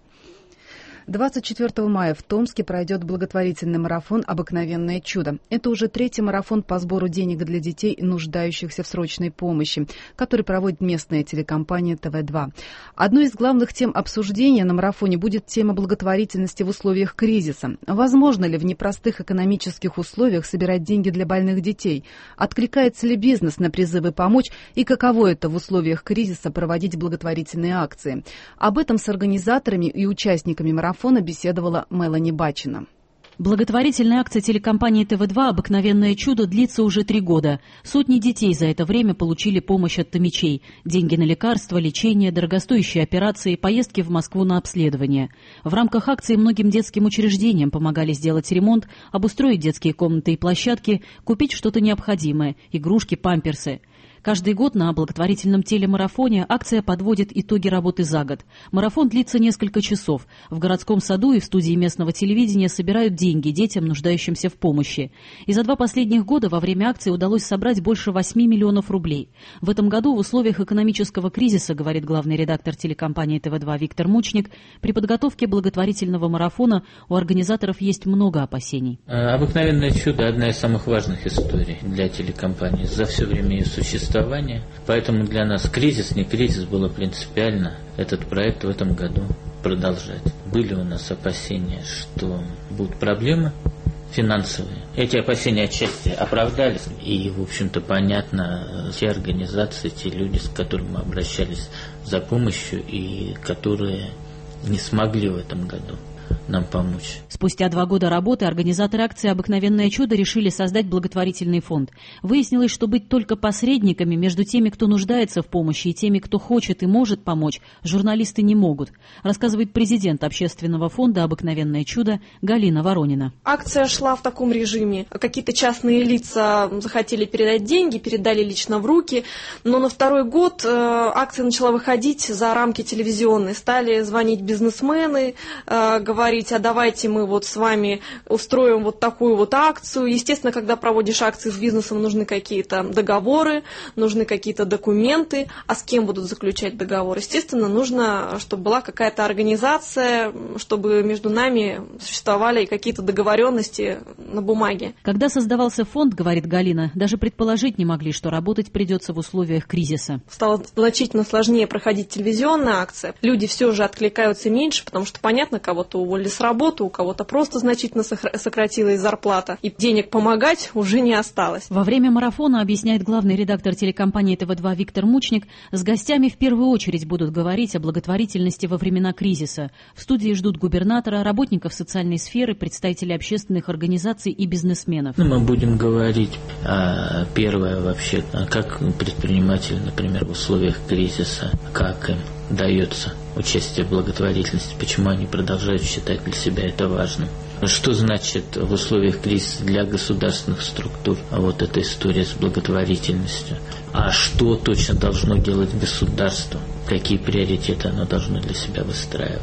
двадцать четвёртого мая в Томске пройдет благотворительный марафон «Обыкновенное чудо». Это уже третий марафон по сбору денег для детей, нуждающихся в срочной помощи, который проводит местная телекомпания тэ вэ два. Одной из главных тем обсуждения на марафоне будет тема благотворительности в условиях кризиса. Возможно ли в непростых экономических условиях собирать деньги для больных детей? Откликается ли бизнес на призывы помочь? И каково это в условиях кризиса проводить благотворительные акции? Об этом с организаторами и участниками марафона беседовала Мелани Бачина. Благотворительная акция телекомпании тэ вэ два «Обыкновенное чудо» длится уже три года. Сотни детей за это время получили помощь от томичей. Деньги на лекарства, лечение, дорогостоящие операции, поездки в Москву на обследование. В рамках акции многим детским учреждениям помогали сделать ремонт, обустроить детские комнаты и площадки, купить что-то необходимое – игрушки, памперсы. Каждый год на благотворительном телемарафоне акция подводит итоги работы за год. Марафон длится несколько часов. В городском саду и в студии местного телевидения собирают деньги детям, нуждающимся в помощи. И за два последних года во время акции удалось собрать больше восьми миллионов рублей. В этом году в условиях экономического кризиса, говорит главный редактор телекомпании тэ вэ два Виктор Мучник, при подготовке благотворительного марафона у организаторов есть много опасений. «Обыкновенное чудо» – одна из самых важных историй для телекомпании за все время ее существования. Поэтому для нас кризис, не кризис, было принципиально этот проект в этом году продолжать. Были у нас опасения, что будут проблемы финансовые. Эти опасения отчасти оправдались. И, в общем-то, понятно, те организации, те люди, с которыми мы обращались за помощью и которые не смогли в этом году нам помочь. Спустя два года работы организаторы акции «Обыкновенное чудо» решили создать благотворительный фонд. Выяснилось, что быть только посредниками между теми, кто нуждается в помощи, и теми, кто хочет и может помочь, журналисты не могут, рассказывает президент общественного фонда «Обыкновенное чудо» Галина Воронина. Акция шла в таком режиме. Какие-то частные лица захотели передать деньги, передали лично в руки, но на второй год акция начала выходить за рамки телевизионные. Стали звонить бизнесмены, говорить: а давайте мы вот с вами устроим вот такую вот акцию. Естественно, когда проводишь акции с бизнесом, нужны какие-то договоры, нужны какие-то документы. А с кем будут заключать договор? Естественно, нужно, чтобы была какая-то организация, чтобы между нами существовали какие-то договоренности на бумаге. Когда создавался фонд, говорит Галина, даже предположить не могли, что работать придется в условиях кризиса. Стало значительно сложнее проходить телевизионные акции. Люди все же откликаются меньше, потому что, понятно, кого-то уволили с работы, у кого-то просто значительно сократилась зарплата, и денег помогать уже не осталось. Во время марафона, объясняет главный редактор телекомпании тэ вэ два Виктор Мучник, с гостями в первую очередь будут говорить о благотворительности во времена кризиса. В студии ждут губернатора, работников социальной сферы, представителей общественных организаций и бизнесменов. Ну, мы будем говорить, а, первое вообще, как предприниматели, например, в условиях кризиса, как им дается участие в благотворительности, почему они продолжают считать для себя это важным. Что значит в условиях кризиса для государственных структур вот эта история с благотворительностью? А что точно должно делать государство? Какие приоритеты оно должно для себя выстраивать?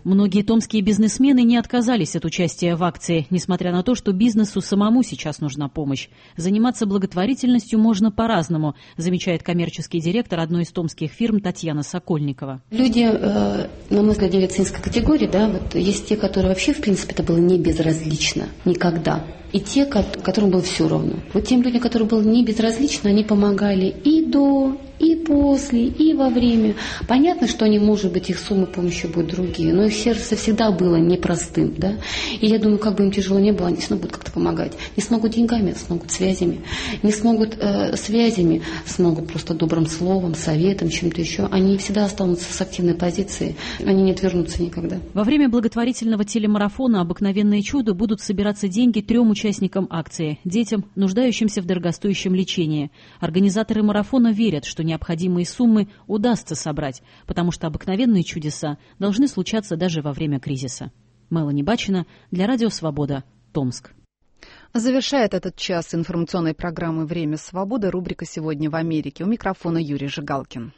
Многие томские бизнесмены не отказались от участия в акции, несмотря на то, что бизнесу самому сейчас нужна помощь. Заниматься благотворительностью можно по-разному, замечает коммерческий директор одной из томских фирм Татьяна Сокольникова. Люди, э, на мой взгляд, медицинской категории, да, вот есть те, которые вообще, в принципе, это было не безразлично никогда. И те, которым было все равно. Вот тем людям, которым было не безразлично, они помогали и до, и после, и во время. Понятно, что они, может быть, их суммы помощи будут другие, но их сердце всегда было непростым, да. И я думаю, как бы им тяжело не было, они все равно будут как-то помогать. Не смогут деньгами, смогут связями. Не смогут э, связями, смогут просто добрым словом, советом, чем-то еще. Они всегда останутся с активной позицией, они не отвернутся никогда. Во время благотворительного телемарафона «Обыкновенное чудо» будут собираться деньги трем участникам акции – детям, нуждающимся в дорогостоящем лечении. Организаторы марафона верят, что необходимые суммы удастся собрать, потому что обыкновенные чудеса должны случаться даже во время кризиса. Мелани Бачина для Радио Свобода, Томск. Завершает этот час информационной программы «Время свободы» рубрика «Сегодня в Америке». У микрофона Юрий Жигалкин.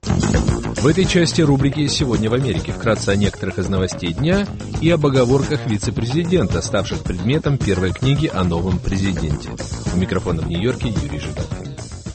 В этой части рубрики «Сегодня в Америке» вкратце о некоторых из новостей дня и об оговорках вице-президента, ставших предметом первой книги о новом президенте. У микрофона в Нью-Йорке Юрий Жигалкин.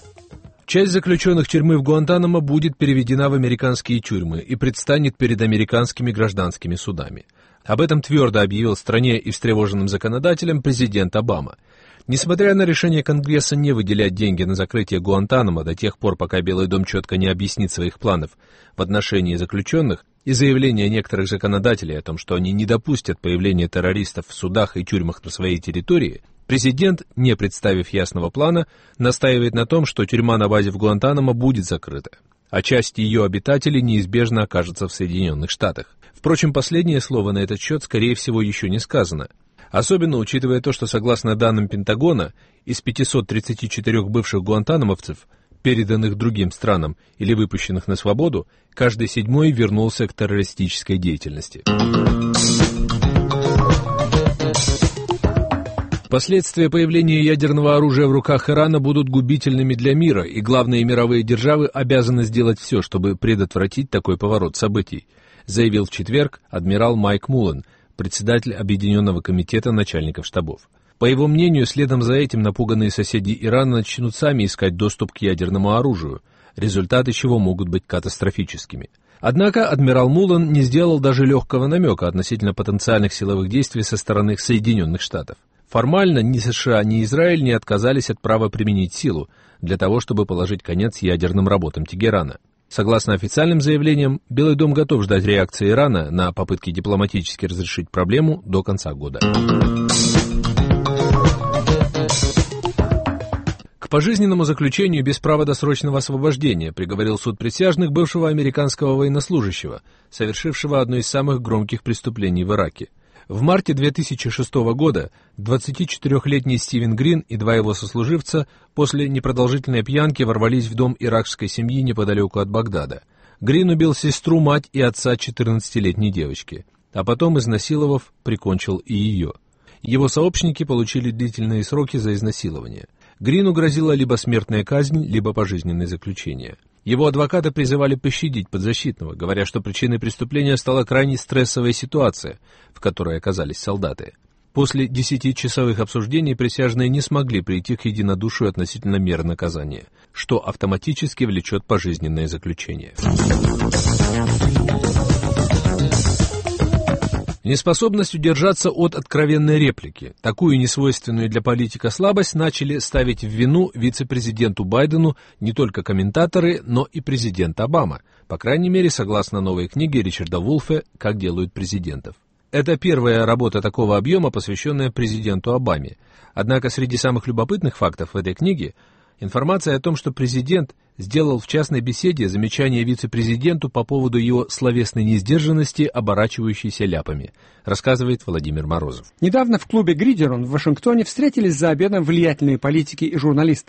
Часть заключенных тюрьмы в Гуантанамо будет переведена в американские тюрьмы и предстанет перед американскими гражданскими судами. Об этом твердо объявил стране и встревоженным законодателям президент Обама. Несмотря на решение Конгресса не выделять деньги на закрытие Гуантанамо до тех пор, пока Белый дом четко не объяснит своих планов в отношении заключенных, и заявления некоторых законодателей о том, что они не допустят появления террористов в судах и тюрьмах на своей территории, президент, не представив ясного плана, настаивает на том, что тюрьма на базе в Гуантанамо будет закрыта, а часть ее обитателей неизбежно окажется в Соединенных Штатах. Впрочем, последнее слово на этот счет, скорее всего, еще не сказано. Особенно учитывая то, что, согласно данным Пентагона, из пятисот тридцати четырёх бывших гуантанамовцев, переданных другим странам или выпущенных на свободу, каждый седьмой вернулся к террористической деятельности. Последствия появления ядерного оружия в руках Ирана будут губительными для мира, и главные мировые державы обязаны сделать все, чтобы предотвратить такой поворот событий, заявил в четверг адмирал Майк Муллен, председатель Объединенного комитета начальников штабов. По его мнению, следом за этим напуганные соседи Ирана начнут сами искать доступ к ядерному оружию, результаты чего могут быть катастрофическими. Однако адмирал Муллен не сделал даже легкого намека относительно потенциальных силовых действий со стороны Соединенных Штатов. Формально ни США, ни Израиль не отказались от права применить силу для того, чтобы положить конец ядерным работам Тегерана. Согласно официальным заявлениям, Белый дом готов ждать реакции Ирана на попытки дипломатически разрешить проблему до конца года. К пожизненному заключению без права досрочного освобождения приговорил суд присяжных бывшего американского военнослужащего, совершившего одно из самых громких преступлений в Ираке. В марте две тысячи шестого года двадцатичетырёхлетний Стивен Грин и два его сослуживца после непродолжительной пьянки ворвались в дом иракской семьи неподалеку от Багдада. Грин убил сестру, мать и отца четырнадцатилетней девочки, а потом, изнасиловав, прикончил и ее. Его сообщники получили длительные сроки за изнасилование. Грину грозила либо смертная казнь, либо пожизненное заключение. Его адвокаты призывали пощадить подзащитного, говоря, что причиной преступления стала крайне стрессовая ситуация, в которой оказались солдаты. После десятичасовых обсуждений присяжные не смогли прийти к единодушию относительно мер наказания, что автоматически влечет пожизненное заключение. Неспособность удержаться от откровенной реплики. Такую несвойственную для политика слабость начали ставить в вину вице-президенту Байдену не только комментаторы, но и президент Обама, по крайней мере, согласно новой книге Ричарда Вулфе «Как делают президентов». Это первая работа такого объема, посвященная президенту Обаме. Однако среди самых любопытных фактов в этой книге информация о том, что президент сделал в частной беседе замечание вице-президенту по поводу его словесной несдержанности, оборачивающейся ляпами, рассказывает Владимир Морозов. Недавно в клубе «Гридерон» в Вашингтоне встретились за обедом влиятельные политики и журналисты.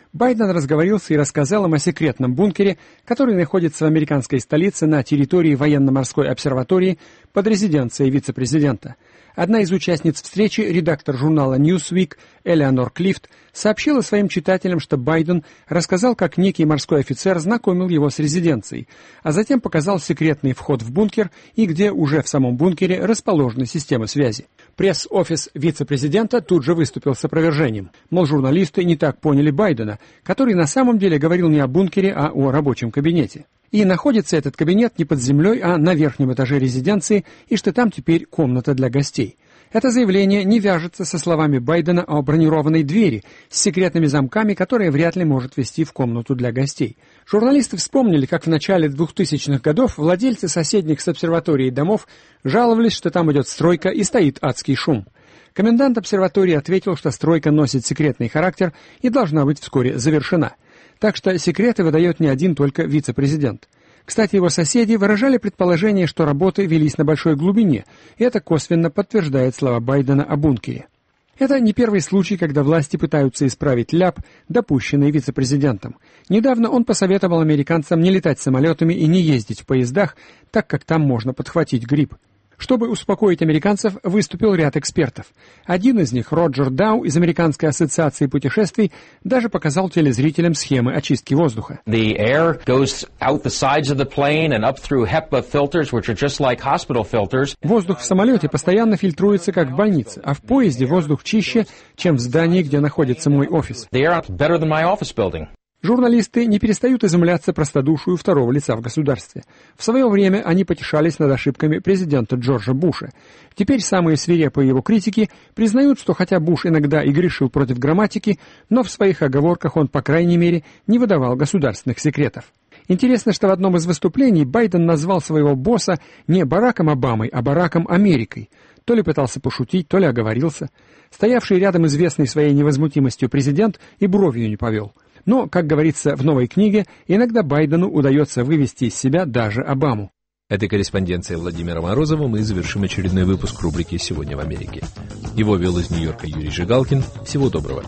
Байден разговорился и рассказал им о секретном бункере, который находится в американской столице на территории военно-морской обсерватории под резиденцией вице-президента. Одна из участниц встречи, редактор журнала Newsweek Элеонор Клифт, сообщила своим читателям, что Байден рассказал, как некий морской офицер знакомил его с резиденцией, а затем показал секретный вход в бункер и где уже в самом бункере расположена система связи. Пресс-офис вице-президента тут же выступил с опровержением. Мол, журналисты не так поняли Байдена, который на самом деле говорил не о бункере, а о рабочем кабинете. И находится этот кабинет не под землей, а на верхнем этаже резиденции, и что там теперь комната для гостей. Это заявление не вяжется со словами Байдена о бронированной двери с секретными замками, которая вряд ли может вести в комнату для гостей. Журналисты вспомнили, как в начале двухтысячных годов владельцы соседних с обсерваторией домов жаловались, что там идет стройка и стоит адский шум. Комендант обсерватории ответил, что стройка носит секретный характер и должна быть вскоре завершена. Так что секреты выдает не один только вице-президент. Кстати, его соседи выражали предположение, что работы велись на большой глубине, и это косвенно подтверждает слова Байдена о бункере. Это не первый случай, когда власти пытаются исправить ляп, допущенный вице-президентом. Недавно он посоветовал американцам не летать самолетами и не ездить в поездах, так как там можно подхватить грипп. Чтобы успокоить американцев, выступил ряд экспертов. Один из них, Роджер Дау из Американской ассоциации путешествий, даже показал телезрителям схемы очистки воздуха. The air goes out the sides of the plane and up through HEPA filters, which are just like hospital filters. Воздух в самолете постоянно фильтруется, как в больнице, а в поезде воздух чище, чем в здании, где находится мой офис. The air is better than my office building. Журналисты не перестают изумляться простодушию второго лица в государстве. В свое время они потешались над ошибками президента Джорджа Буша. Теперь самые свирепые его критики признают, что хотя Буш иногда и грешил против грамматики, но в своих оговорках он, по крайней мере, не выдавал государственных секретов. Интересно, что в одном из выступлений Байден назвал своего босса не Бараком Обамой, а Бараком Америкой. То ли пытался пошутить, то ли оговорился. Стоявший рядом известный своей невозмутимостью президент и бровью не повел. Но, как говорится в новой книге, иногда Байдену удается вывести из себя даже Обаму. Этой корреспонденцией Владимира Морозова мы завершим очередной выпуск рубрики «Сегодня в Америке». Его вел из Нью-Йорка Юрий Жигалкин. Всего доброго.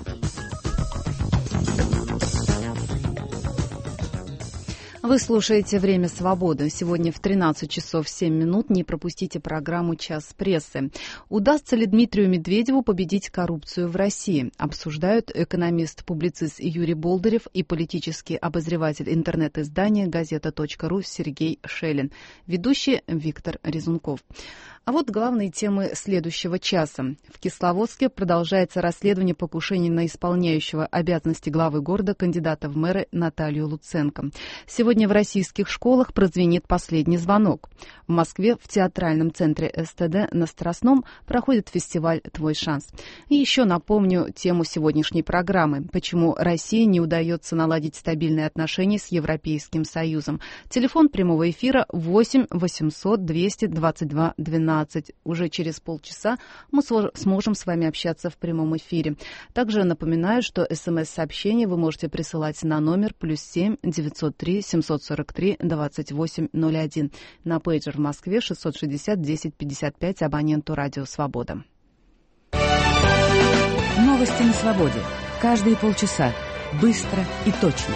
Вы слушаете «Время свободы». Сегодня в тринадцать часов семь минут не пропустите программу «Час прессы». Удастся ли Дмитрию Медведеву победить коррупцию в России? Обсуждают экономист-публицист Юрий Болдырев и политический обозреватель интернет-издания газета точка ру Сергей Шелин. Ведущий Виктор Резунков. А вот главные темы следующего часа. В Кисловодске продолжается расследование покушений на исполняющего обязанности главы города кандидата в мэры Наталью Луценко. Сегодня в российских школах прозвенит последний звонок. В Москве в театральном центре эс тэ дэ на Страстном проходит фестиваль «Твой шанс». И еще напомню тему сегодняшней программы. Почему России не удается наладить стабильные отношения с Европейским Союзом. Телефон прямого эфира восемь восемьсот двести двадцать два двенадцать. Уже через полчаса мы сможем с вами общаться в прямом эфире. Также напоминаю, что смс-сообщение вы можете присылать на номер плюс семь девятьсот три семьсот сорок три двадцать восемь ноль один. На пейджер в Москве шестьсот шестьдесят десять пятьдесят пять абоненту «Радио Свобода». Новости на свободе. Каждые полчаса. Быстро и точно.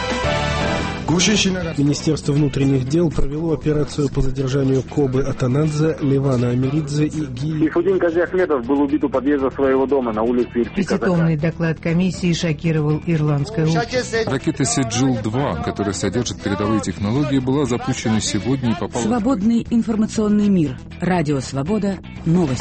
Министерство внутренних дел провело операцию по задержанию Кобы Атанадзе, Левана Амиридзе и Ги. Сейфудин Казиахметов был убит у подъезда своего дома на улице Ирчи-Казака. Пятитомный доклад комиссии шокировал ирландское общество. Ракета Седжил два, которая содержит передовые технологии, была запущена сегодня и попала... Свободный информационный мир. Радио Свобода. Новости.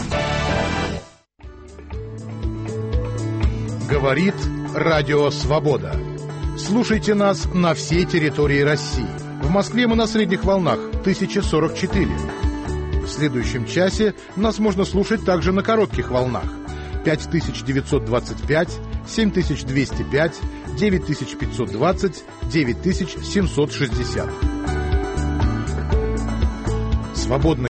Говорит Радио Свобода. Слушайте нас на всей территории России. В Москве мы на средних волнах тысяча сорок четыре. В следующем часе нас можно слушать также на коротких волнах пять тысяч девятьсот двадцать пять, семь тысяч двести пять, девять тысяч пятьсот двадцать, девять тысяч семьсот шестьдесят. Свободный